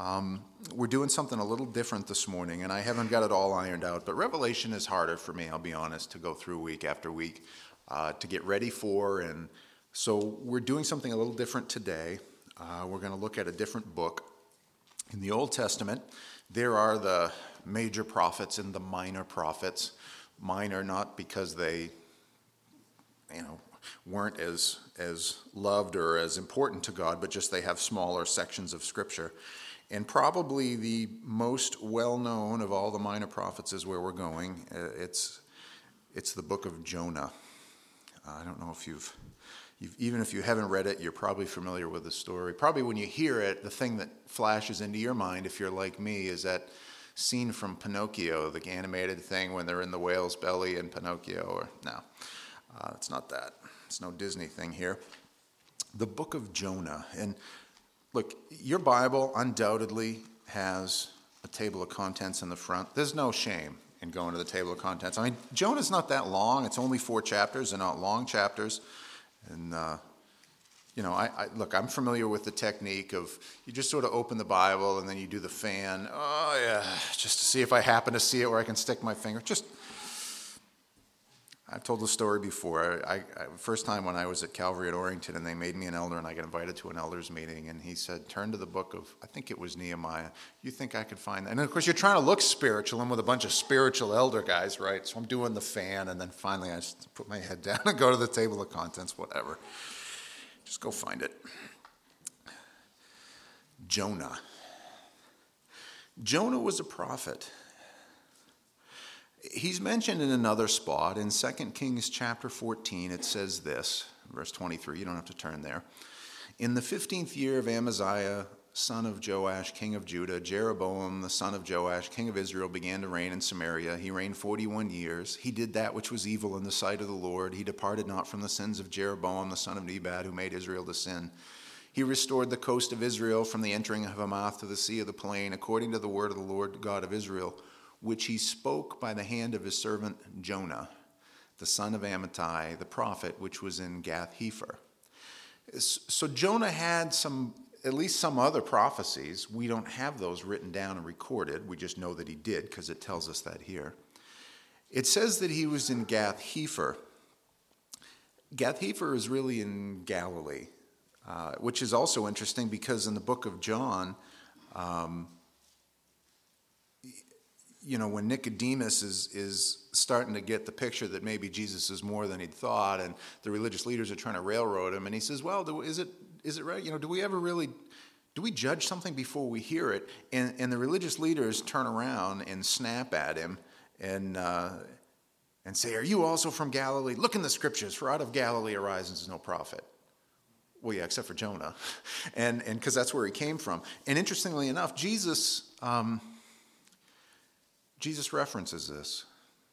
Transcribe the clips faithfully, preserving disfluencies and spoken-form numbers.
Um, we're doing something a little different this morning, and I haven't got it all ironed out, but Revelation is harder for me, I'll be honest, to go through week after week, uh, to get ready for, and so we're doing something a little different today. Uh, we're going to look at a different book. In the Old Testament, there are the major prophets and the minor prophets. Minor not because they, you know, weren't as as loved or as important to God, but just they have smaller sections of Scripture. And probably the most well-known of all the minor prophets is where we're going. Uh, It's it's the book of Jonah. Uh, I don't know if you've, you've, even if you haven't read it, you're probably familiar with the story. Probably when you hear it, the thing that flashes into your mind, if you're like me, is that scene from Pinocchio, the animated thing when they're in the whale's belly in Pinocchio. Or no, uh, it's not that. It's no Disney thing here. The book of Jonah. And look, your Bible undoubtedly has a table of contents in the front. There's no shame in going to the table of contents. I mean, Jonah's not that long. It's only four chapters. They're not long chapters. And, uh, you know, I, I look, I'm familiar with the technique of you just sort of open the Bible and then you do the fan. Oh, yeah, just to see if I happen to see it where I can stick my finger. Just, I've told the story before. I, I first time when I was at Calvary at Orrington and they made me an elder and I got invited to an elders meeting and he said, turn to the book of, I think it was Nehemiah. You think I could find that? And of course you're trying to look spiritual. I'm with a bunch of spiritual elder guys, right? So I'm doing the fan and then finally I just put my head down and go to the table of contents, whatever. Just go find it. Jonah. Jonah was a prophet. He's mentioned in another spot. In Second Kings chapter fourteen, it says this, verse twenty-three, you don't have to turn there. In the fifteenth year of Amaziah, son of Joash, king of Judah, Jeroboam, the son of Joash, king of Israel, began to reign in Samaria. He reigned forty-one years. He did that which was evil in the sight of the Lord. He departed not from the sins of Jeroboam, the son of Nebat, who made Israel to sin. He restored the coast of Israel from the entering of Hamath to the sea of the plain, according to the word of the Lord God of Israel, which he spoke by the hand of his servant Jonah, the son of Amittai, the prophet, which was in Gath-hepher. So Jonah had some, at least some other prophecies. We don't have those written down and recorded. We just know that he did because it tells us that here. It says that he was in Gath-hepher. Gath-hepher is really in Galilee, uh, which is also interesting because in the book of John, um, you know, when Nicodemus is is starting to get the picture that maybe Jesus is more than he'd thought, and the religious leaders are trying to railroad him, and he says, well, do, is it is it right? You know, do we ever really, do we judge something before we hear it? And and the religious leaders turn around and snap at him and uh, and say, are you also from Galilee? Look in the scriptures, for out of Galilee arises no prophet. Well, yeah, except for Jonah. And and because that's where he came from. And interestingly enough, Jesus... Um, Jesus references this,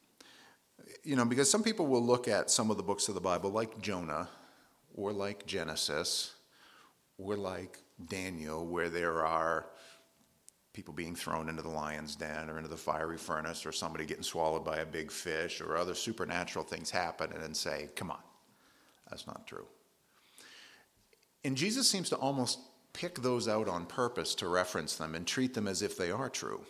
you know, because some people will look at some of the books of the Bible like Jonah or like Genesis or like Daniel, where there are people being thrown into the lion's den or into the fiery furnace or somebody getting swallowed by a big fish or other supernatural things happen, and then say, come on, that's not true. And Jesus seems to almost pick those out on purpose to reference them and treat them as if they are true.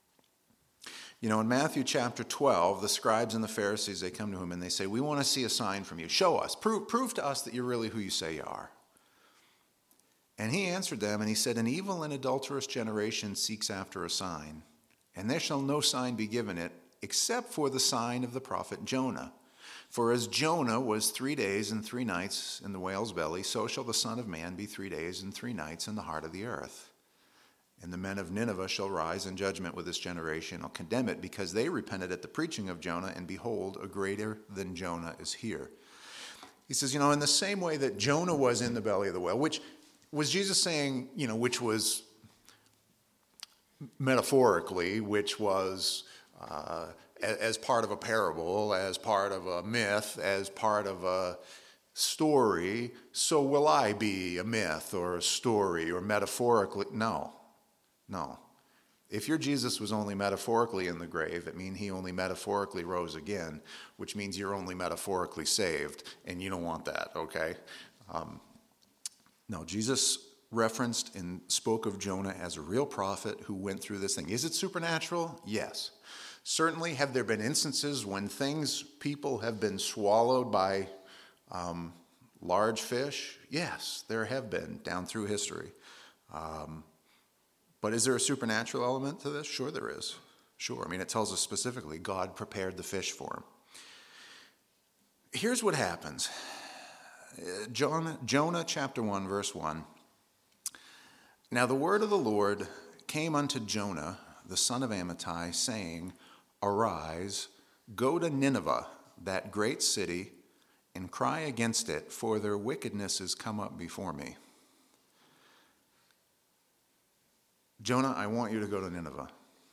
You know, in Matthew chapter twelve, the scribes and the Pharisees, they come to him and they say, we want to see a sign from you. Show us. Prove, prove to us that you're really who you say you are. And he answered them and he said, an evil and adulterous generation seeks after a sign, and there shall no sign be given it except for the sign of the prophet Jonah. For as Jonah was three days and three nights in the whale's belly, so shall the Son of Man be three days and three nights in the heart of the earth. And the men of Nineveh shall rise in judgment with this generation, and condemn it, because they repented at the preaching of Jonah, and behold, a greater than Jonah is here. He says, you know, in the same way that Jonah was in the belly of the whale, which was Jesus saying, you know, which was metaphorically, which was uh, as part of a parable, as part of a myth, as part of a story, so will I be a myth or a story or metaphorically? No. No. If your Jesus was only metaphorically in the grave, it means he only metaphorically rose again, which means you're only metaphorically saved, and you don't want that, okay? Um, no, Jesus referenced and spoke of Jonah as a real prophet who went through this thing. Is it supernatural? Yes. Certainly, have there been instances when things, people have been swallowed by um, large fish? Yes, there have been down through history. Um, but is there a supernatural element to this? Sure there is. Sure. I mean, it tells us specifically God prepared the fish for him. Here's what happens. Jonah, Jonah chapter one, verse one. Now the word of the Lord came unto Jonah, the son of Amittai, saying, Arise, go to Nineveh, that great city, and cry against it, for their wickedness is come up before me. Jonah, I want you to go to Nineveh.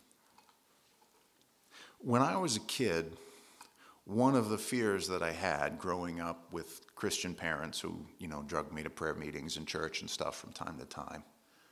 When I was a kid, one of the fears that I had growing up with Christian parents who, you know, drugged me to prayer meetings and church and stuff from time to time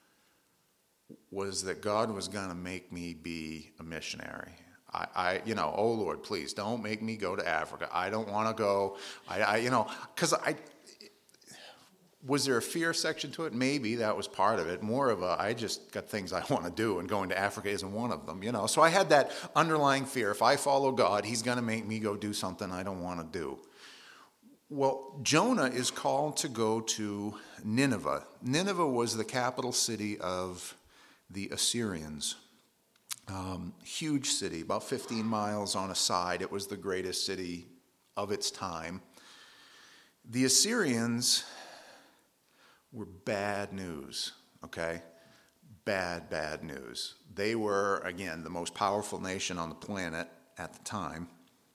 was that God was going to make me be a missionary. I, I, you know, oh Lord, please don't make me go to Africa. I don't want to go. I, I, you know, because I, was there a fear section to it? Maybe that was part of it. More of a, I just got things I want to do, and going to Africa isn't one of them, you know. So I had that underlying fear. If I follow God, he's going to make me go do something I don't want to do. Well, Jonah is called to go to Nineveh. Nineveh was the capital city of the Assyrians. Um, huge city, about fifteen miles on a side. It was the greatest city of its time. The Assyrians were bad news, okay? Bad, bad news. They were, again, the most powerful nation on the planet at the time.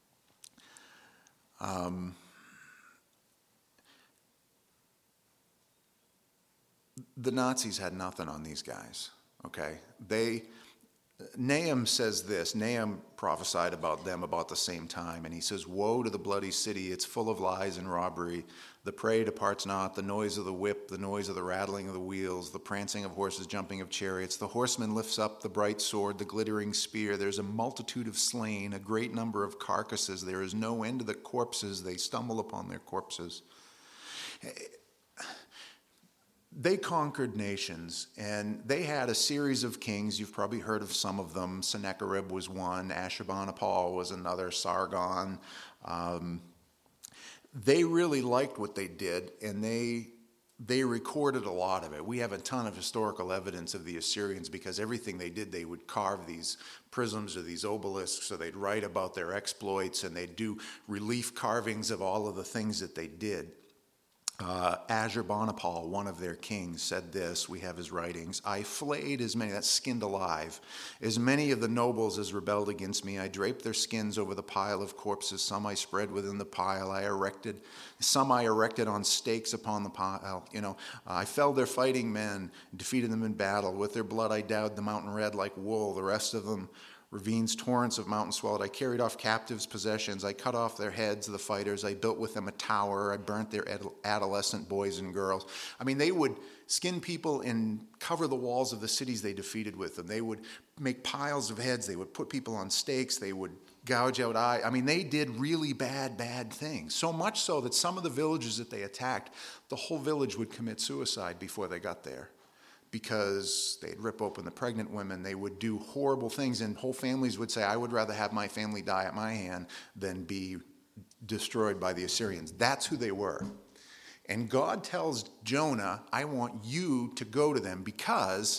Um, the Nazis had nothing on these guys, okay? They... Nahum says this. Nahum prophesied about them about the same time, and he says, Woe to the bloody city, it's full of lies and robbery. The prey departs not, the noise of the whip, the noise of the rattling of the wheels, the prancing of horses, jumping of chariots. The horseman lifts up the bright sword, the glittering spear. There's a multitude of slain, a great number of carcasses. There is no end to the corpses. They stumble upon their corpses. They conquered nations, and they had a series of kings. You've probably heard of some of them. Sennacherib was one. Ashurbanipal was another. Sargon. Um, they really liked what they did, and they they recorded a lot of it. We have a ton of historical evidence of the Assyrians because everything they did, they would carve these prisms or these obelisks, so they'd write about their exploits, and they'd do relief carvings of all of the things that they did. Uh, Ashurbanipal, one of their kings, said this. We have his writings. I flayed as many, that's skinned alive, as many of the nobles as rebelled against me. I draped their skins over the pile of corpses. Some I spread within the pile. I erected, some I erected on stakes upon the pile. You know, I felled their fighting men, defeated them in battle. With their blood I dyed the mountain red like wool. The rest of them ravines, torrents of mountain swelled. I carried off captives' possessions. I cut off their heads, the fighters. I built with them a tower. I burnt their adolescent boys and girls. I mean, they would skin people and cover the walls of the cities they defeated with them. They would make piles of heads. They would put people on stakes. They would gouge out eyes. I mean, they did really bad, bad things. So much so that some of the villages that they attacked, the whole village would commit suicide before they got there, because they'd rip open the pregnant women. They would do horrible things, and whole families would say, I would rather have my family die at my hand than be destroyed by the Assyrians. That's who they were. And God tells Jonah, I want you to go to them because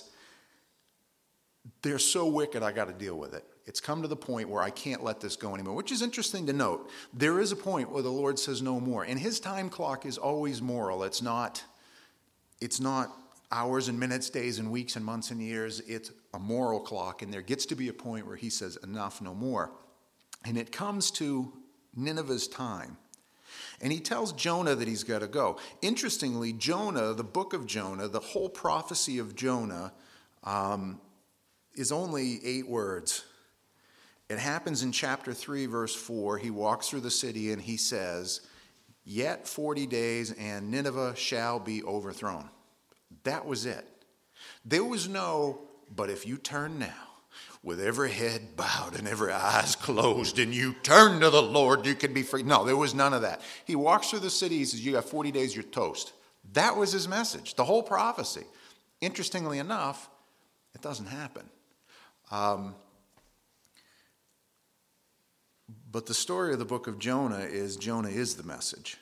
they're so wicked, I got to deal with it. It's come to the point where I can't let this go anymore, which is interesting to note. There is a point where the Lord says no more, and his time clock is always moral. It's not, it's not hours and minutes, days and weeks and months and years. It's a moral clock, and there gets to be a point where he says enough, no more. And it comes to Nineveh's time. And he tells Jonah that he's got to go. Interestingly, Jonah, the book of Jonah, the whole prophecy of Jonah um, is only eight words. It happens in chapter three, verse four. He walks through the city and he says, Yet forty days and Nineveh shall be overthrown. That was it. There was no, but if you turn now, with every head bowed and every eyes closed, and you turn to the Lord, you can be free. No, there was none of that. He walks through the city, he says, you got forty days, you're toast. That was his message, the whole prophecy. interestingly enough, it doesn't happen. Um, but the story of the book of Jonah is Jonah is the message.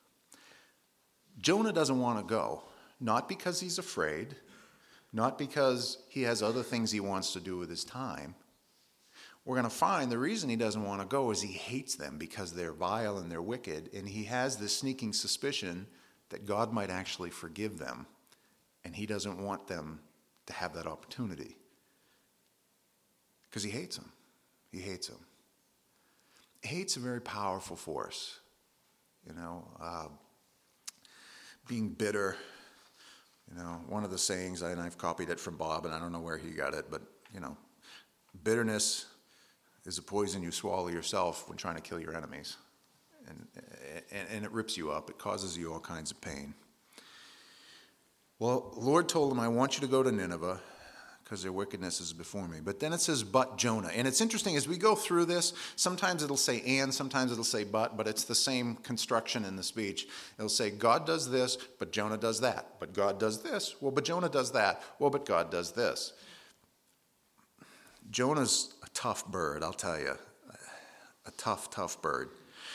Jonah doesn't want to go, not because he's afraid, not because he has other things he wants to do with his time. We're going to find the reason he doesn't want to go is he hates them because they're vile and they're wicked, and he has this sneaking suspicion that God might actually forgive them, and he doesn't want them to have that opportunity because he hates them. He hates them. Hate's a very powerful force, you know. Uh, being bitter, you know, one of the sayings, and I've copied it from Bob, and I don't know where he got it, but, you know, bitterness is a poison you swallow yourself when trying to kill your enemies. And, and, and it rips you up. It causes you all kinds of pain. Well, the Lord told him, I want you to go to Nineveh because their wickedness is before me. But then it says, but Jonah. And it's interesting, as we go through this, sometimes it'll say and, sometimes it'll say but, but it's the same construction in the speech. It'll say, God does this, but Jonah does that. But God does this. Well, but Jonah does that. Well, but God does this. Jonah's a tough bird, I'll tell you. A tough, tough bird.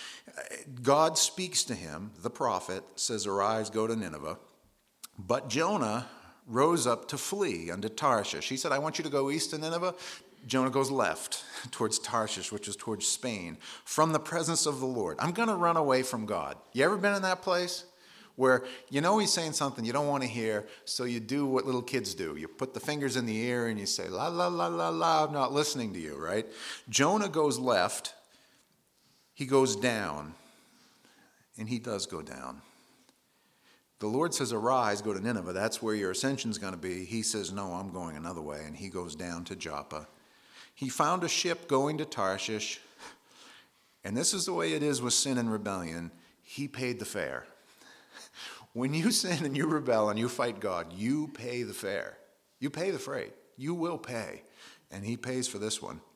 God speaks to him, the prophet, says, arise, go to Nineveh. But Jonah rose up to flee unto Tarshish. He said, I want you to go east to Nineveh. Jonah goes left towards Tarshish, which is towards Spain, from the presence of the Lord. I'm going to run away from God. You ever been in that place where you know he's saying something you don't want to hear, so you do what little kids do. You put the fingers in the ear and you say, la, la, la, la, la, I'm not listening to you, right? Jonah goes left. He goes down, and he does go down. The Lord says, arise, go to Nineveh. That's where your ascension's going to be. He says, no, I'm going another way, and he goes down to Joppa. He found a ship going to Tarshish, and this is the way it is with sin and rebellion. He paid the fare. When you sin and you rebel and you fight God, you pay the fare. You pay the freight. You will pay, and he pays for this one.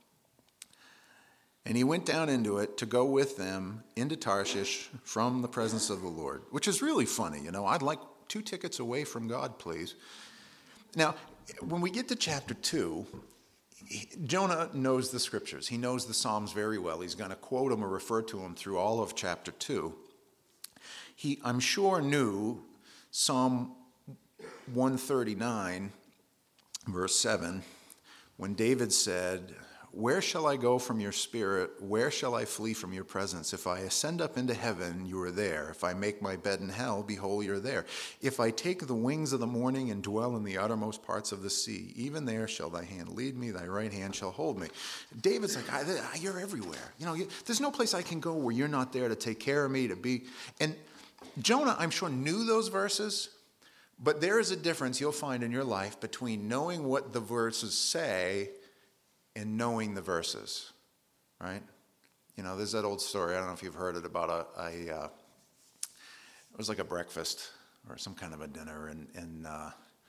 And he went down into it to go with them into Tarshish from the presence of the Lord, which is really funny. You know, I'd like two tickets away from God, please. Now, when we get to chapter two, Jonah knows the scriptures. He knows the Psalms very well. He's going to quote them or refer to them through all of chapter two. He, I'm sure, knew Psalm one thirty-nine, verse seven, when David said, where shall I go from your spirit? Where shall I flee from your presence? If I ascend up into heaven, you are there. If I make my bed in hell, behold, you're there. If I take the wings of the morning and dwell in the uttermost parts of the sea, even there shall thy hand lead me, thy right hand shall hold me. David's like, I, you're everywhere. You know, you, there's no place I can go where you're not there to take care of me, to be. And Jonah, I'm sure, knew those verses, but there is a difference you'll find in your life between knowing what the verses say and knowing the verses, right? You know, there's that old story, I don't know if you've heard it, about a, a uh, it was like a breakfast or some kind of a dinner, and, and uh,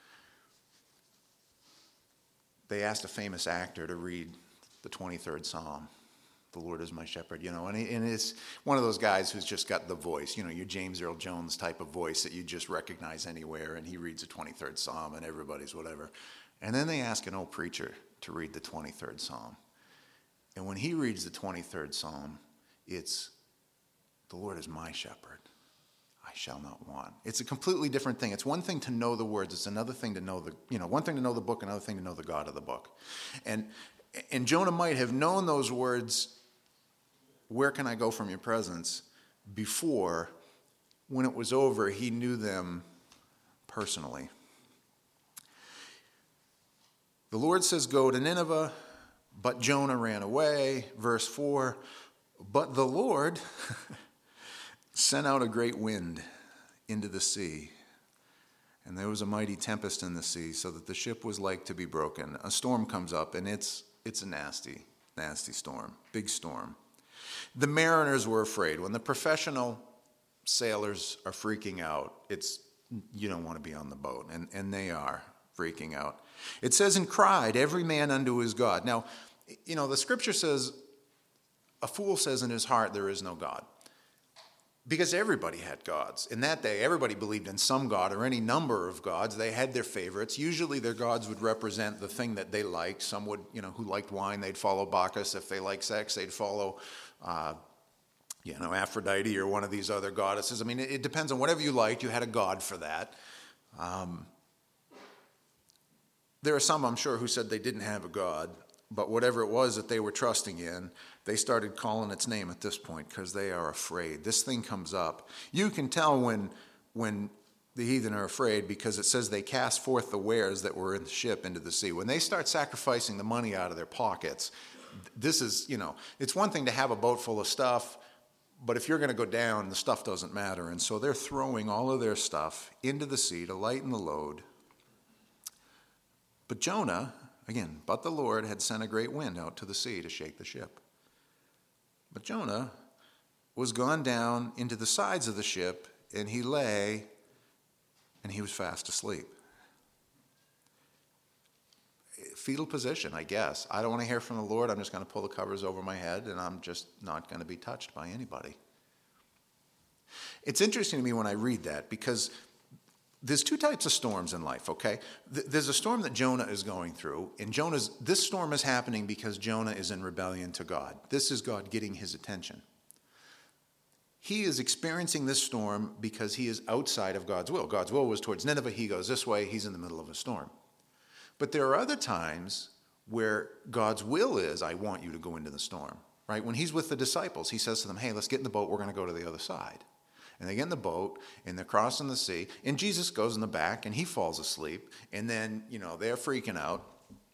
they asked a famous actor to read the twenty-third Psalm, the Lord is my shepherd, you know, and, he, and it's one of those guys who's just got the voice, you know, your James Earl Jones type of voice that you just recognize anywhere, and he reads the twenty-third Psalm, and everybody's whatever. And then they ask an old preacher to read the twenty-third Psalm. And when he reads the twenty-third Psalm, it's, the Lord is my shepherd, I shall not want. It's a completely different thing. It's one thing to know the words. It's another thing to know the, you know, one thing to know the book, another thing to know the God of the book. And, and Jonah might have known those words, where can I go from your presence, before, when it was over, he knew them personally. The Lord says, go to Nineveh, but Jonah ran away. Verse four, but the Lord sent out a great wind into the sea, and there was a mighty tempest in the sea, so that the ship was like to be broken. A storm comes up, and it's it's a nasty, nasty storm, big storm. The mariners were afraid. When the professional sailors are freaking out, it's you don't want to be on the boat, and, and they are freaking out. It says, and cried every man unto his God. Now, you know, the scripture says, a fool says in his heart there is no God. Because everybody had gods. In that day, everybody believed in some god or any number of gods. They had their favorites. Usually their gods would represent the thing that they liked. Some would, you know, who liked wine, they'd follow Bacchus. If they liked sex, they'd follow, uh, you know, Aphrodite or one of these other goddesses. I mean, it, it depends on whatever you liked. You had a god for that. Um, there are some, I'm sure, who said they didn't have a god, but whatever it was that they were trusting in, they started calling its name at this point because they are afraid. This thing comes up. You can tell when, when the heathen are afraid because it says they cast forth the wares that were in the ship into the sea. When they start sacrificing the money out of their pockets, this is, you know, it's one thing to have a boat full of stuff, but if you're going to go down, the stuff doesn't matter. And so they're throwing all of their stuff into the sea to lighten the load. But Jonah, again, but the Lord had sent a great wind out to the sea to shake the ship. But Jonah was gone down into the sides of the ship, and he lay, and he was fast asleep. Fetal position, I guess. I don't want to hear from the Lord. I'm just going to pull the covers over my head, and I'm just not going to be touched by anybody. It's interesting to me when I read that, because there's two types of storms in life, okay? There's a storm that Jonah is going through, and Jonah's, this storm is happening because Jonah is in rebellion to God. This is God getting his attention. He is experiencing this storm because he is outside of God's will. God's will was towards Nineveh. He goes this way. He's in the middle of a storm. But there are other times where God's will is, I want you to go into the storm, right? When he's with the disciples, he says to them, hey, let's get in the boat. We're going to go to the other side. And they get in the boat, and they're crossing the sea, and Jesus goes in the back, and he falls asleep, and then, you know, they're freaking out.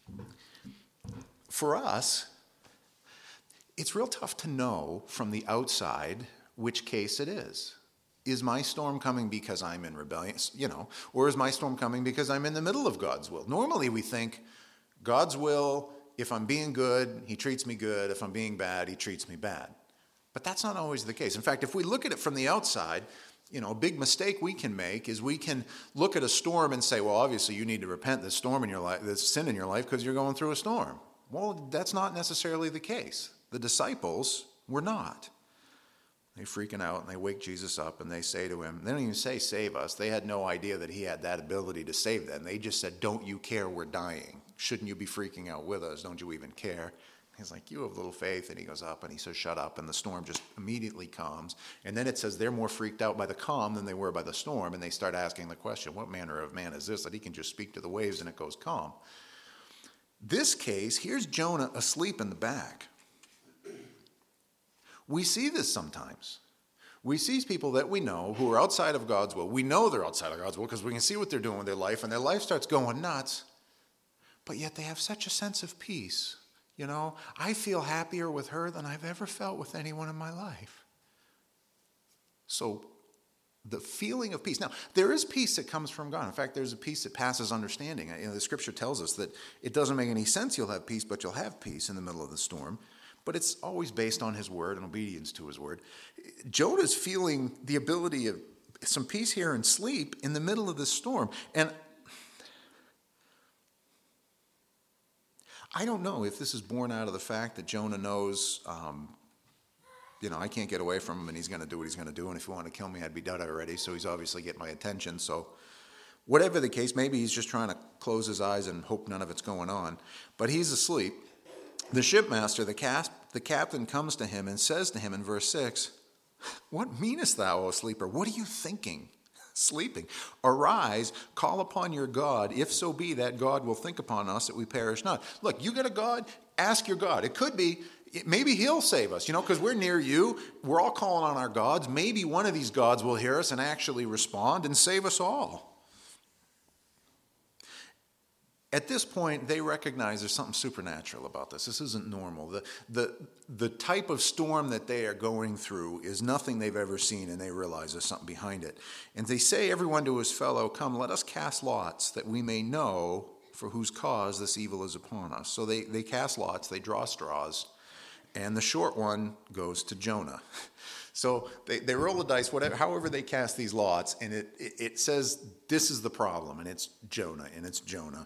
For us, it's real tough to know from the outside which case it is. Is my storm coming because I'm in rebellion, you know, or is my storm coming because I'm in the middle of God's will? Normally we think God's will, if I'm being good, he treats me good. If I'm being bad, he treats me bad. But that's not always the case. In fact, if we look at it from the outside, you know, a big mistake we can make is we can look at a storm and say, well, obviously you need to repent this storm in your life, this sin in your life because you're going through a storm. Well, that's not necessarily the case. The disciples were not. They're freaking out, and they wake Jesus up, and they say to him, they don't even say, save us. They had no idea that he had that ability to save them. They just said, don't you care we're dying? Shouldn't you be freaking out with us? Don't you even care? He's like, you have little faith. And he goes up and he says, shut up. And the storm just immediately calms. And then it says they're more freaked out by the calm than they were by the storm. And they start asking the question, what manner of man is this that he can just speak to the waves and it goes calm? This case, here's Jonah asleep in the back. We see this sometimes. We see people that we know who are outside of God's will. We know they're outside of God's will because we can see what they're doing with their life. And their life starts going nuts. But yet they have such a sense of peace. You know, I feel happier with her than I've ever felt with anyone in my life. So the feeling of peace. Now, there is peace that comes from God. In fact, there's a peace that passes understanding. You know, the scripture tells us that it doesn't make any sense you'll have peace, but you'll have peace in the middle of the storm. But it's always based on his word and obedience to his word. Jonah's feeling the ability of some peace here and sleep in the middle of this storm. And I don't know if this is born out of the fact that Jonah knows, um, you know, I can't get away from him and he's going to do what he's going to do. And if he wanted to kill me, I'd be dead already. So he's obviously getting my attention. So whatever the case, maybe he's just trying to close his eyes and hope none of it's going on. But he's asleep. The shipmaster, the, cap- the captain, comes to him and says to him in verse six, what meanest thou, O sleeper? What are you thinking? Sleeping. Arise, call upon your God, if so be that God will think upon us that we perish not. Look, you got a God? Ask your God. It could be, maybe he'll save us, you know, because we're near you. We're all calling on our gods. Maybe one of these gods will hear us and actually respond and save us all. At this point, they recognize there's something supernatural about this. This isn't normal. The, the, the type of storm that they are going through is nothing they've ever seen, and they realize there's something behind it. And they say, everyone to his fellow, come, let us cast lots, that we may know for whose cause this evil is upon us. So they, they cast lots, they draw straws, and the short one goes to Jonah. So they, they roll the dice, whatever, however they cast these lots, and it, it, it says this is the problem, and it's Jonah, and it's Jonah.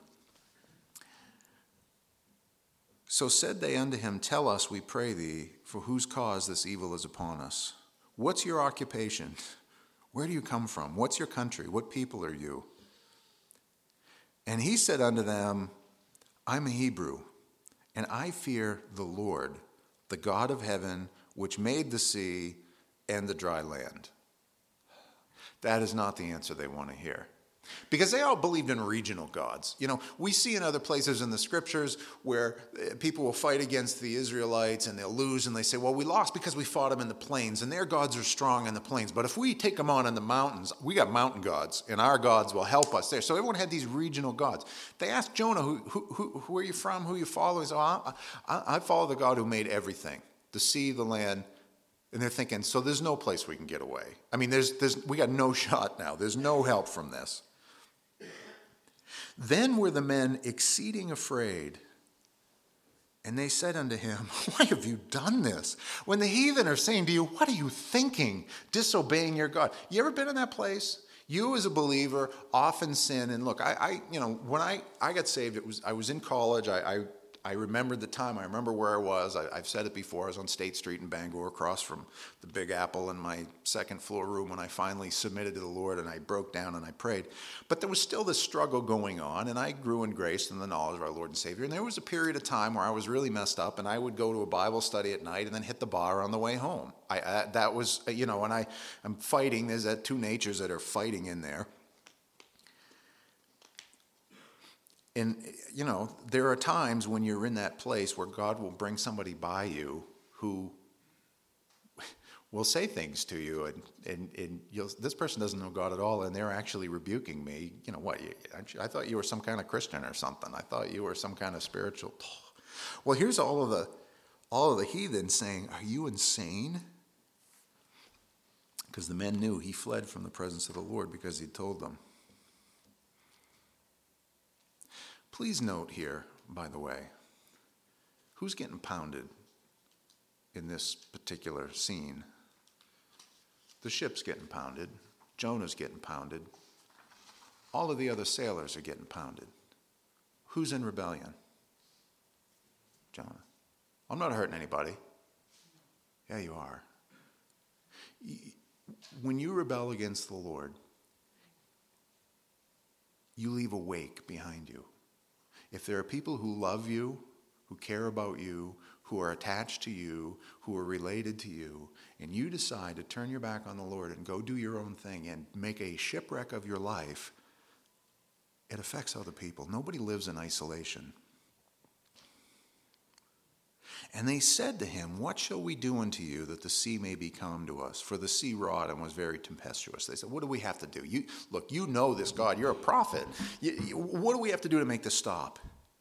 So said they unto him, tell us, we pray thee, for whose cause this evil is upon us. What's your occupation? Where do you come from? What's your country? What people are you? And he said unto them, I'm a Hebrew, and I fear the Lord, the God of heaven, which made the sea and the dry land. That is not the answer they want to hear. Because they all believed in regional gods. You know, we see in other places in the scriptures where people will fight against the Israelites and they'll lose and they say, well, we lost because we fought them in the plains and their gods are strong in the plains. But if we take them on in the mountains, we got mountain gods and our gods will help us there. So everyone had these regional gods. They asked Jonah, who, who, who, who are you from? Who you follow? He said, oh, I, I follow the God who made everything, the sea, the land. And they're thinking, so there's no place we can get away. I mean, there's, there's, we got no shot now. There's no help from this. Then were the men exceeding afraid, and they said unto him, why have you done this? When the heathen are saying to you, what are you thinking, disobeying your God? You ever been in that place? You as a believer often sin, and look, I, I you know, when I, I got saved, it was I was in college. I, I I remembered the time. I remember where I was. I, I've said it before. I was on State Street in Bangor, across from the Big Apple in my second floor room when I finally submitted to the Lord and I broke down and I prayed. But there was still this struggle going on, and I grew in grace and the knowledge of our Lord and Savior. And there was a period of time where I was really messed up, and I would go to a Bible study at night and then hit the bar on the way home. I, I that was, you know, and I, I'm fighting. There's that two natures that are fighting in there. And, you know, there are times when you're in that place where God will bring somebody by you who will say things to you, and, and, and you'll, this person doesn't know God at all, and they're actually rebuking me. You know, what, you, I thought you were some kind of Christian or something. I thought you were some kind of spiritual. Well, here's all of the, all of the heathen saying, are you insane? Because the men knew he fled from the presence of the Lord because he told them. Please note here, by the way, who's getting pounded in this particular scene? The ship's getting pounded. Jonah's getting pounded. All of the other sailors are getting pounded. Who's in rebellion? Jonah. I'm not hurting anybody. Yeah, you are. When you rebel against the Lord, you leave a wake behind you. If there are people who love you, who care about you, who are attached to you, who are related to you, and you decide to turn your back on the Lord and go do your own thing and make a shipwreck of your life, it affects other people. Nobody lives in isolation. And they said to him, what shall we do unto you that the sea may be calm to us? For the sea wrought and was very tempestuous. They said, what do we have to do? You, look, you know this God. You're a prophet. You, you, what do we have to do to make this stop?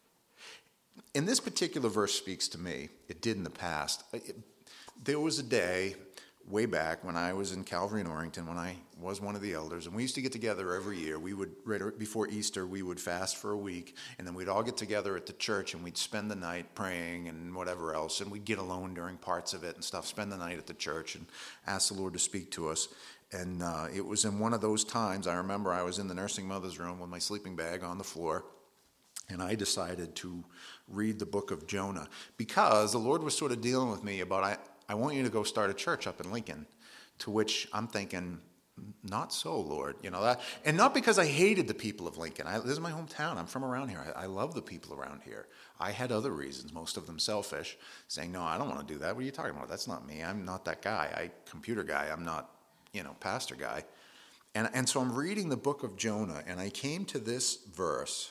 And this particular verse speaks to me. It did in the past. It, there was a day way back when I was in Calvary in Orrington, when I was one of the elders, and we used to get together every year. We would, right before Easter, we would fast for a week, and then we'd all get together at the church, and we'd spend the night praying and whatever else, and we'd get alone during parts of it and stuff, spend the night at the church and ask the Lord to speak to us. And uh, it was in one of those times, I remember I was in the nursing mother's room with my sleeping bag on the floor, and I decided to read the book of Jonah, because the Lord was sort of dealing with me about, I, I want you to go start a church up in Lincoln, to which I'm thinking, not so, Lord. You know that, and not because I hated the people of Lincoln. I, this is my hometown. I'm from around here. I, I love the people around here. I had other reasons, most of them selfish, saying, no, I don't want to do that. What are you talking about? That's not me. I'm not that guy. I computer guy. I'm not, you know, pastor guy. And, and so I'm reading the book of Jonah, and I came to this verse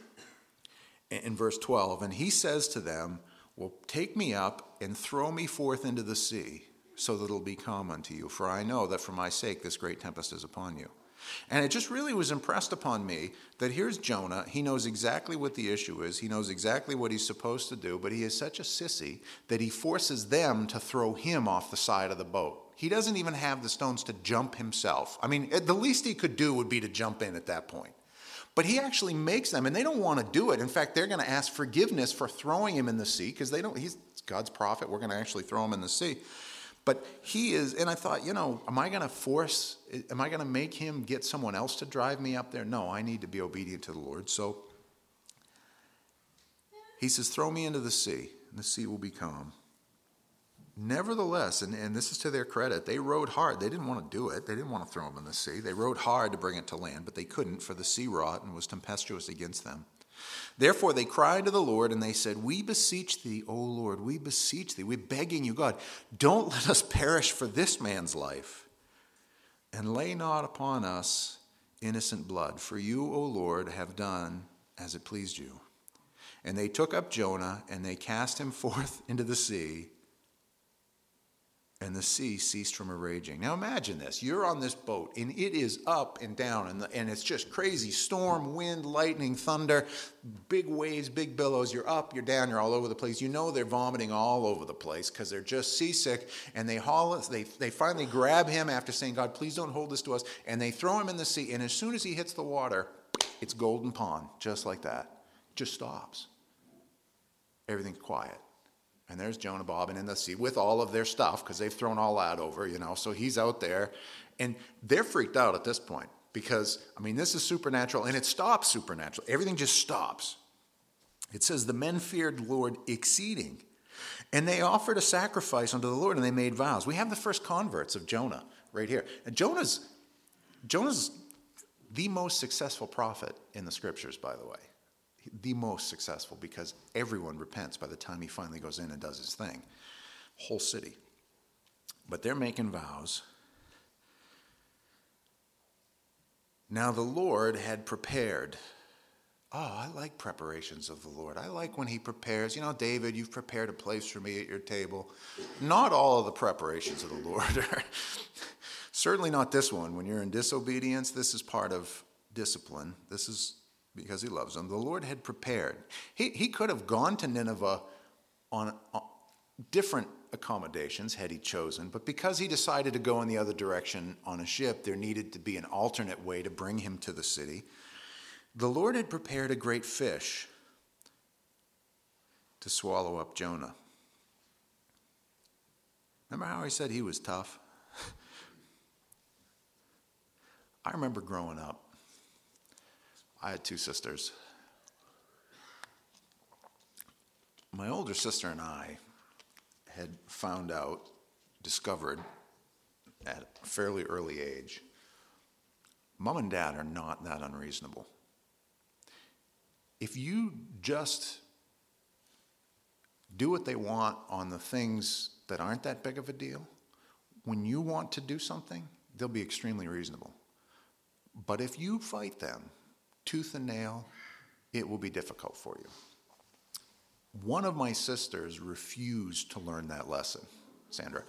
in verse twelve, and he says to them, well, take me up and throw me forth into the sea, so that it'll be calm unto you. For I know that for my sake this great tempest is upon you. And it just really was impressed upon me that here's Jonah. He knows exactly what the issue is. He knows exactly what he's supposed to do, but he is such a sissy that he forces them to throw him off the side of the boat. He doesn't even have the stones to jump himself. I mean, the least he could do would be to jump in at that point. But he actually makes them, and they don't want to do it. In fact, they're going to ask forgiveness for throwing him in the sea, because they don't. He's God's prophet. We're going to actually throw him in the sea. But he is, and I thought, you know, am I going to force, am I going to make him get someone else to drive me up there? No, I need to be obedient to the Lord. So he says, throw me into the sea, and the sea will be calm. Nevertheless, and, and this is to their credit, they rowed hard. They didn't want to do it. They didn't want to throw him in the sea. They rowed hard to bring it to land, but they couldn't, for the sea wrought and was tempestuous against them. Therefore they cried to the Lord, and they said, We beseech thee, O Lord, we beseech thee, we're begging you, God, don't let us perish for this man's life, and lay not upon us innocent blood, for you, O Lord, have done as it pleased you. And they took up Jonah, and they cast him forth into the sea, and the sea ceased from a raging. Now imagine this. You're on this boat, and it is up and down, and, the, and it's just crazy storm, wind, lightning, thunder, big waves, big billows. You're up, you're down, you're all over the place. You know they're vomiting all over the place because they're just seasick, and they haul it. They, they finally grab him after saying, God, please don't hold this to us, and they throw him in the sea, and as soon as he hits the water, it's golden pond, just like that. Just stops. Everything's quiet. And there's Jonah bobbing in the sea with all of their stuff because they've thrown all that over, you know. So he's out there. And they're freaked out at this point because, I mean, this is supernatural. And it stops supernatural. Everything just stops. It says, the men feared the Lord exceeding. And they offered a sacrifice unto the Lord, and they made vows. We have the first converts of Jonah right here. And Jonah's, Jonah's the most successful prophet in the scriptures, by the way. The most successful because everyone repents by the time he finally goes in and does his thing. Whole city. But they're making vows. Now the Lord had prepared. Oh, I like preparations of the Lord. I like when he prepares. You know, David, you've prepared a place for me at your table. Not all of the preparations of the Lord are. Certainly not this one. When you're in disobedience, this is part of discipline. This is because he loves them. The Lord had prepared. He, he could have gone to Nineveh on, on different accommodations had he chosen, but because he decided to go in the other direction on a ship, there needed to be an alternate way to bring him to the city. The Lord had prepared a great fish to swallow up Jonah. Remember how I said he was tough? I remember growing up. I had two sisters. My older sister and I had found out, discovered at a fairly early age, Mom and Dad are not that unreasonable. If you just do what they want on the things that aren't that big of a deal, when you want to do something, they'll be extremely reasonable. But if you fight them, tooth and nail, it will be difficult for you. One of my sisters refused to learn that lesson, Sandra.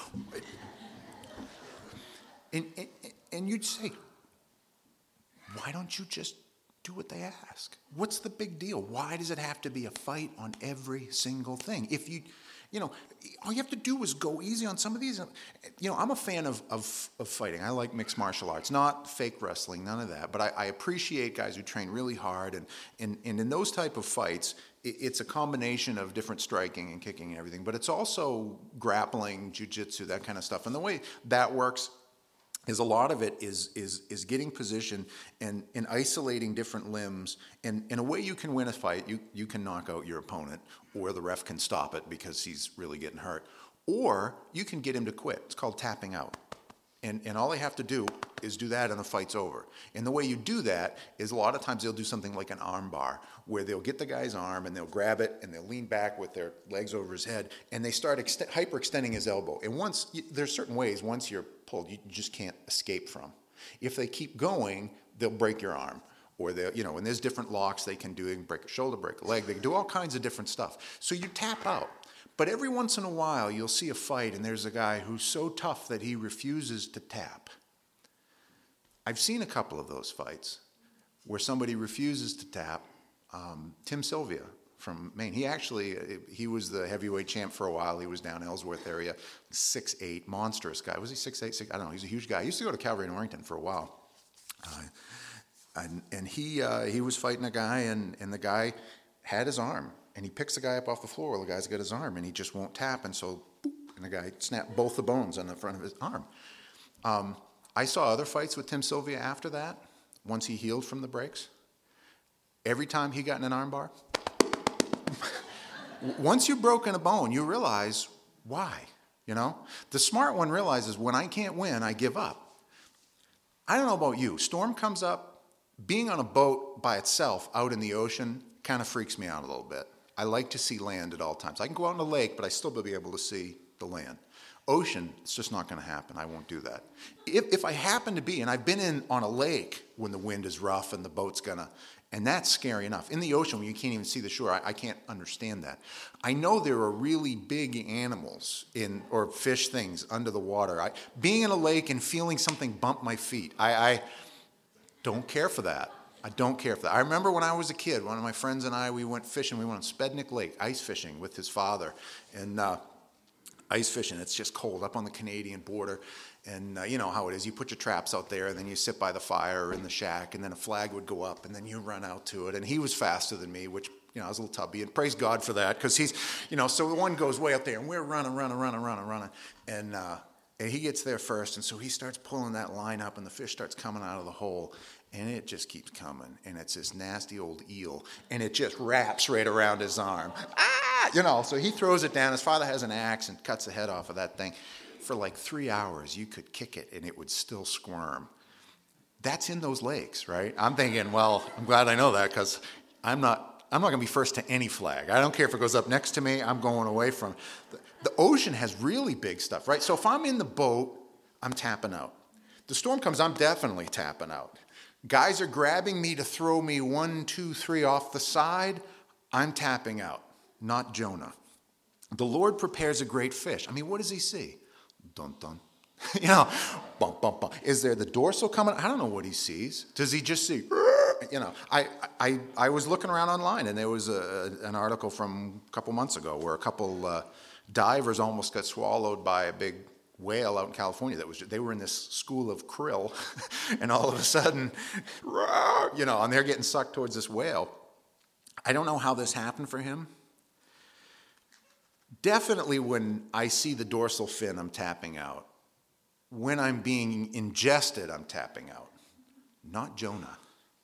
And, and, and you'd say, why don't you just do what they ask? What's the big deal? Why does it have to be a fight on every single thing? If you, you know, all you have to do is go easy on some of these. You know, I'm a fan of, of, of fighting. I like mixed martial arts, not fake wrestling, none of that. But I, I appreciate guys who train really hard. And, and, and in those type of fights, it, it's a combination of different striking and kicking and everything. But it's also grappling, jiu-jitsu, that kind of stuff. And the way that works is a lot of it is is is getting position and, and isolating different limbs. And in a way you can win a fight, you, you can knock out your opponent, or the ref can stop it because he's really getting hurt. Or you can get him to quit. It's called tapping out. And and all they have to do is do that and the fight's over. And the way you do that is a lot of times they'll do something like an arm bar, where they'll get the guy's arm and they'll grab it and they'll lean back with their legs over his head and they start ext- hyperextending his elbow. And once, there's certain ways, once you're pulled, you just can't escape from. If they keep going, they'll break your arm. Or they'll, you know, and there's different locks they can do. They can break a shoulder, break a leg. They can do all kinds of different stuff. So you tap out. But every once in a while, you'll see a fight, and there's a guy who's so tough that he refuses to tap. I've seen a couple of those fights where somebody refuses to tap. Um, Tim Sylvia from Maine. He actually, he was the heavyweight champ for a while. He was down Ellsworth area, six eight, monstrous guy. Was he six eight? Six, I don't know. He's a huge guy. He used to go to Calgary and Orrington for a while. Uh, and, and he uh, he was fighting a guy, and, and the guy had his arm. And he picks the guy up off the floor. Well, the guy's got his arm, and he just won't tap. And so, boop, and the guy snapped both the bones on the front of his arm. Um, I saw other fights with Tim Sylvia after that, once he healed from the breaks. Every time he got in an arm bar, once you've broken a bone, you realize, why? You know, the smart one realizes when I can't win, I give up. I don't know about you. Storm comes up, being on a boat by itself out in the ocean kind of freaks me out a little bit. I like to see land at all times. I can go out in the lake, but I still will be able to see the land. Ocean, it's just not going to happen. I won't do that. If, if I happen to be, and I've been in on a lake when the wind is rough and the boat's going to, and that's scary enough. In the ocean, when you can't even see the shore, I, I can't understand that. I know there are really big animals in or fish things under the water. I, being in a lake and feeling something bump my feet, I, I don't care for that. I don't care for that. I remember when I was a kid, one of my friends and I, we went fishing. We went on Spednick Lake, ice fishing with his father. And uh, ice fishing, it's just cold up on the Canadian border. And uh, you know how it is. You put your traps out there, and then you sit by the fire in the shack, and then a flag would go up, and then you run out to it. And he was faster than me, which, you know, I was a little tubby, and praise God for that, because he's, you know, so the one goes way up there, and we're running, running, running, running, running. And, uh, and he gets there first, and so he starts pulling that line up, and the fish starts coming out of the hole. And it just keeps coming, and it's this nasty old eel, and it just wraps right around his arm. Ah! You know, so he throws it down. His father has an axe and cuts the head off of that thing. For like three hours, you could kick it, and it would still squirm. That's in those lakes, right? I'm thinking, well, I'm glad I know that, because I'm not, I'm not going to be first to any flag. I don't care if it goes up next to me. I'm going away from it. The, the ocean has really big stuff, right? So if I'm in the boat, I'm tapping out. The storm comes, I'm definitely tapping out. Guys are grabbing me to throw me one, two, three off the side. I'm tapping out, not Jonah. The Lord prepares a great fish. I mean, what does he see? Dun, dun. You know, bump, bump, bump. Is there the dorsal coming? I don't know what he sees. Does he just see, you know? I, I, I was looking around online, and there was a, an article from a couple months ago where a couple uh, divers almost got swallowed by a big whale out in California. That was, they were in this school of krill, and all of a sudden, you know, and they're getting sucked towards this whale. I don't know how this happened for him. Definitely when I see the dorsal fin, I'm tapping out. When I'm being ingested, I'm tapping out. Not Jonah.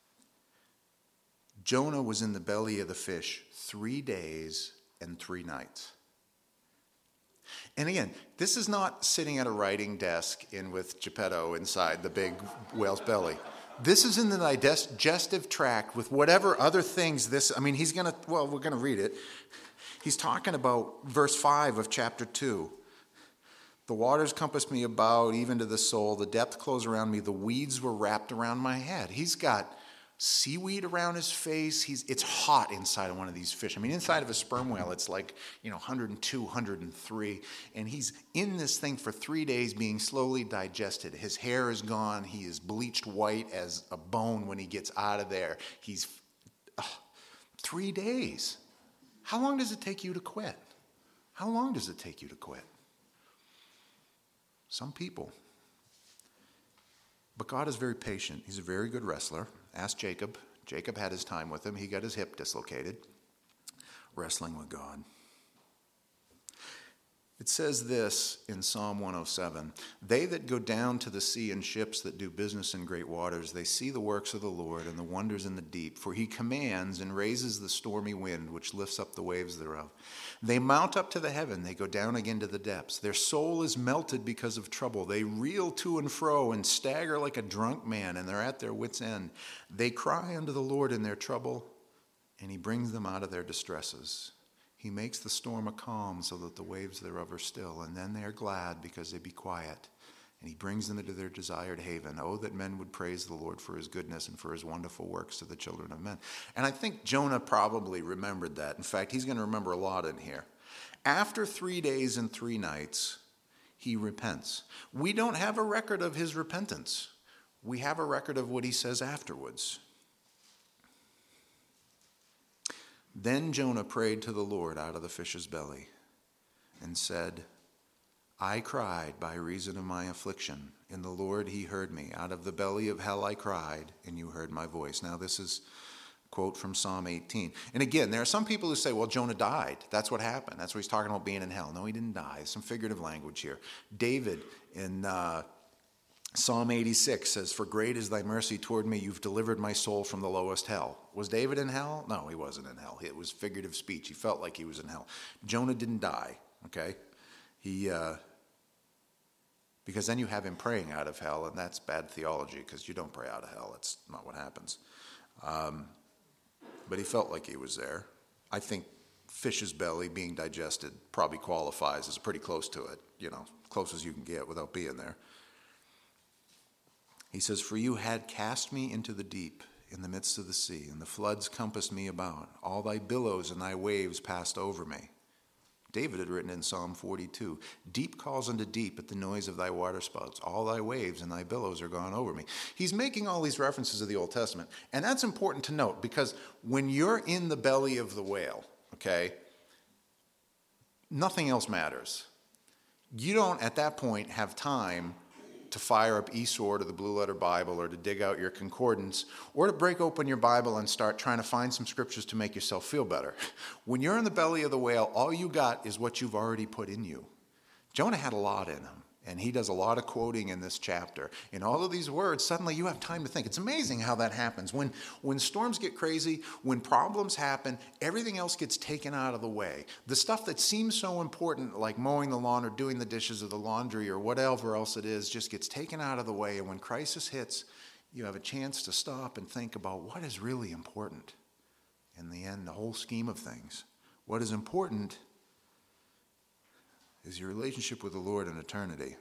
Jonah was in the belly of the fish three days and three nights. And again, this is not sitting at a writing desk in with Geppetto inside the big whale's belly. This is in the digestive tract with whatever other things this, I mean, he's going to, well, we're going to read it. He's talking about verse five of chapter two. The waters compassed me about, even to the soul. The depth closed around me. The weeds were wrapped around my head. He's got seaweed around his face. He's it's hot inside of one of these fish. I mean, inside of a sperm whale, it's like, you know, one hundred two, one hundred three. And he's in this thing for three days being slowly digested. His hair is gone. He is bleached white as a bone when he gets out of there. He's uh, three days. How long does it take you to quit? How long does it take you to quit? Some people. But God is very patient. He's a very good wrestler. Ask Jacob. Jacob had his time with him. He got his hip dislocated. Wrestling with God. It says this in Psalm one oh seven. They that go down to the sea in ships that do business in great waters, they see the works of the Lord and the wonders in the deep. For he commands and raises the stormy wind, which lifts up the waves thereof. They mount up to the heaven. They go down again to the depths. Their soul is melted because of trouble. They reel to and fro and stagger like a drunk man, and they're at their wits' end. They cry unto the Lord in their trouble, and he brings them out of their distresses. He makes the storm a calm so that the waves thereof are still. And then they are glad because they be quiet. And he brings them into their desired haven. Oh, that men would praise the Lord for his goodness and for his wonderful works to the children of men. And I think Jonah probably remembered that. In fact, he's going to remember a lot in here. After three days and three nights, he repents. We don't have a record of his repentance. We have a record of what he says afterwards. Then Jonah prayed to the Lord out of the fish's belly and said, I cried by reason of my affliction. In the Lord he heard me. Out of the belly of hell I cried, and you heard my voice. Now this is a quote from Psalm eighteen. And again, there are some people who say, well, Jonah died. That's what happened. That's what he's talking about being in hell. No, he didn't die. Some figurative language here. David in uh, Psalm eighty-six says, for great is thy mercy toward me. You've delivered my soul from the lowest hell. Was David in hell? No, he wasn't in hell. It was figurative speech. He felt like he was in hell. Jonah didn't die, okay? He uh, because then you have him praying out of hell, and that's bad theology because you don't pray out of hell. It's not what happens. Um, but he felt like he was there. I think fish's belly being digested probably qualifies as pretty close to it, you know, close as you can get without being there. He says, "For you had cast me into the deep, in the midst of the sea, and the floods compassed me about. All thy billows and thy waves passed over me." David had written in Psalm forty-two, "Deep calls unto deep at the noise of thy waterspouts. All thy waves and thy billows are gone over me." He's making all these references to the Old Testament. And that's important to note, because when you're in the belly of the whale, okay, nothing else matters. You don't, at that point, have time to fire up eSword or the Blue Letter Bible, or to dig out your concordance, or to break open your Bible and start trying to find some scriptures to make yourself feel better. When you're in the belly of the whale, all you got is what you've already put in you. Jonah had a lot in him, and he does a lot of quoting in this chapter. In all of these words, suddenly you have time to think. It's amazing how that happens. When, when storms get crazy, when problems happen, everything else gets taken out of the way. The stuff that seems so important, like mowing the lawn or doing the dishes or the laundry or whatever else it is, just gets taken out of the way. And when crisis hits, you have a chance to stop and think about what is really important. In the end, the whole scheme of things. What is important is your relationship with the Lord in eternity.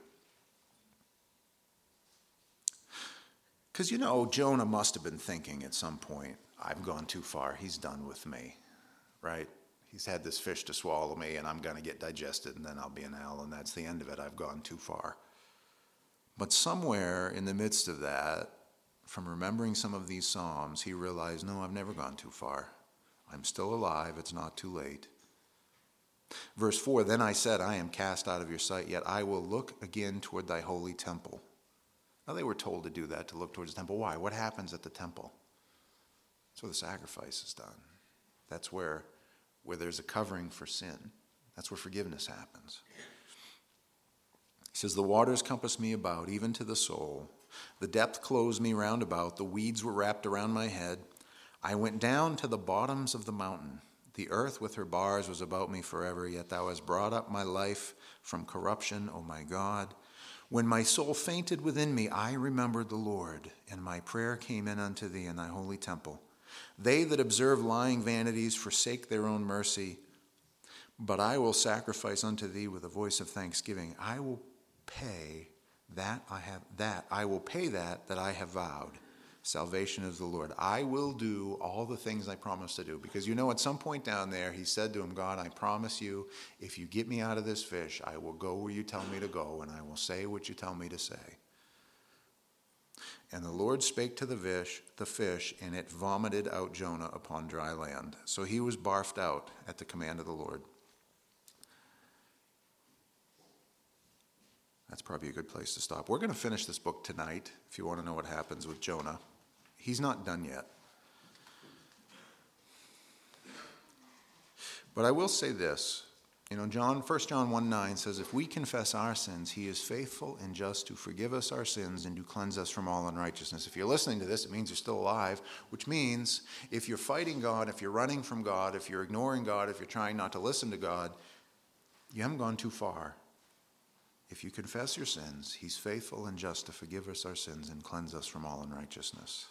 Because, you know, Jonah must have been thinking at some point, I've gone too far. He's done with me, right? He's had this fish to swallow me, and I'm going to get digested, and then I'll be in hell, and that's the end of it. I've gone too far. But somewhere in the midst of that, from remembering some of these Psalms, he realized, no, I've never gone too far. I'm still alive. It's not too late. Verse four, "Then I said, I am cast out of your sight, yet I will look again toward thy holy temple." Now they were told to do that, to look towards the temple. Why? What happens at the temple? That's where the sacrifice is done. That's where, where there's a covering for sin. That's where forgiveness happens. He says, "The waters compassed me about, even to the soul. The depth closed me round about. The weeds were wrapped around my head. I went down to the bottoms of the mountain. The earth with her bars was about me forever, yet thou hast brought up my life from corruption, O my God. When my soul fainted within me, I remembered the Lord, and my prayer came in unto thee in thy holy temple. They that observe lying vanities forsake their own mercy, but I will sacrifice unto thee with a voice of thanksgiving. I will pay that I have that I will pay that that I have vowed. Salvation is the Lord. I will do all the things I promised to do." Because you know, at some point down there, he said to him, "God, I promise you, if you get me out of this fish, I will go where you tell me to go, and I will say what you tell me to say." And the Lord spake to the fish, the fish, and it vomited out Jonah upon dry land. So he was barfed out at the command of the Lord. That's probably a good place to stop. We're going to finish this book tonight, if you want to know what happens with Jonah. He's not done yet. But I will say this. You know, John, First John one nine says, "If we confess our sins, he is faithful and just to forgive us our sins and to cleanse us from all unrighteousness." If you're listening to this, it means you're still alive, which means if you're fighting God, if you're running from God, if you're ignoring God, if you're trying not to listen to God, you haven't gone too far. If you confess your sins, he's faithful and just to forgive us our sins and cleanse us from all unrighteousness.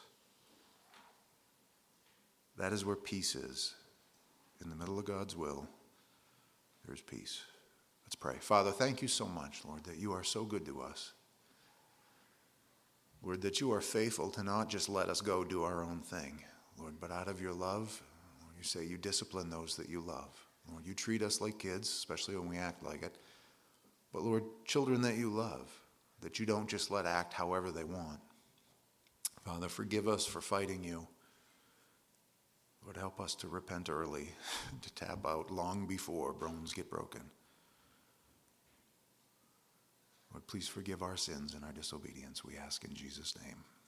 That is where peace is. In the middle of God's will, there's peace. Let's pray. Father, thank you so much, Lord, that you are so good to us. Lord, that you are faithful to not just let us go do our own thing, Lord, but out of your love, Lord, you say you discipline those that you love. Lord, you treat us like kids, especially when we act like it. But Lord, children that you love, that you don't just let act however they want. Father, forgive us for fighting you. Lord, help us to repent early, to tap out long before bones get broken. Lord, please forgive our sins and our disobedience, we ask in Jesus' name.